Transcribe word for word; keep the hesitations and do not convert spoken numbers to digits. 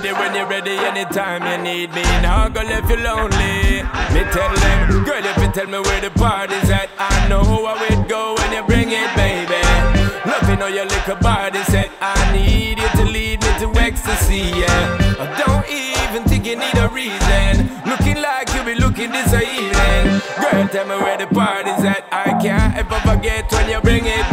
ready when you're ready, anytime you need me. Now go left you lonely. Me tell them, girl, if you tell me where the party's at, I know how it go when you bring it, baby. Loving all your little body said, I need you to lead me to ecstasy, yeah. I don't even think you need a reason. Looking like you be looking this evening. Girl, tell me where the party's at, I can't ever forget when you bring it,